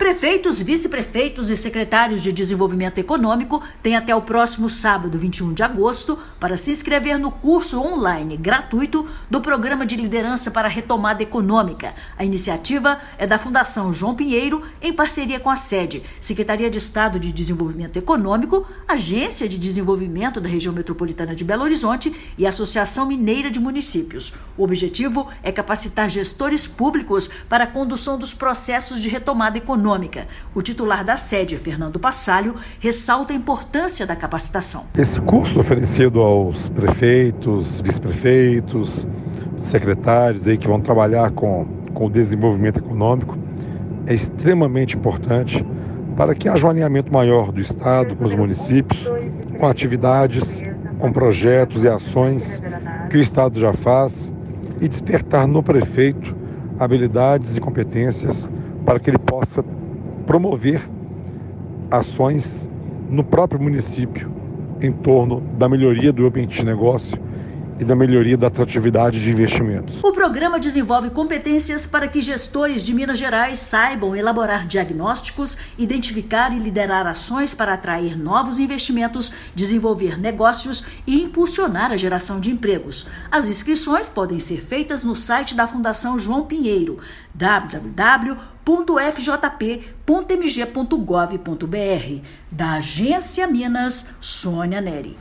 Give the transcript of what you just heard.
Prefeitos, vice-prefeitos e secretários de desenvolvimento econômico têm até o próximo sábado, 21 de agosto, para se inscrever no curso online gratuito do Programa de Liderança para a Retomada Econômica. A iniciativa é da Fundação João Pinheiro, em parceria com a SEDE, Secretaria de Estado de Desenvolvimento Econômico, Agência de Desenvolvimento da Região Metropolitana de Belo Horizonte e Associação Mineira de Municípios. O objetivo é capacitar gestores públicos para a condução dos processos de retomada econômica. O titular da SEDE, Fernando Passalho, ressalta a importância da capacitação. Esse curso oferecido aos prefeitos, vice-prefeitos, secretários aí que vão trabalhar com o desenvolvimento econômico é extremamente importante para que haja um alinhamento maior do Estado com os municípios, com atividades, com projetos e ações que o Estado já faz e despertar no prefeito habilidades e competências para que ele possa promover ações no próprio município em torno da melhoria do ambiente de negócio e da melhoria da atratividade de investimentos. O programa desenvolve competências para que gestores de Minas Gerais saibam elaborar diagnósticos, identificar e liderar ações para atrair novos investimentos, desenvolver negócios e impulsionar a geração de empregos. As inscrições podem ser feitas no site da Fundação João Pinheiro, www.fjp.mg.gov.br. Da Agência Minas, Sônia Neri.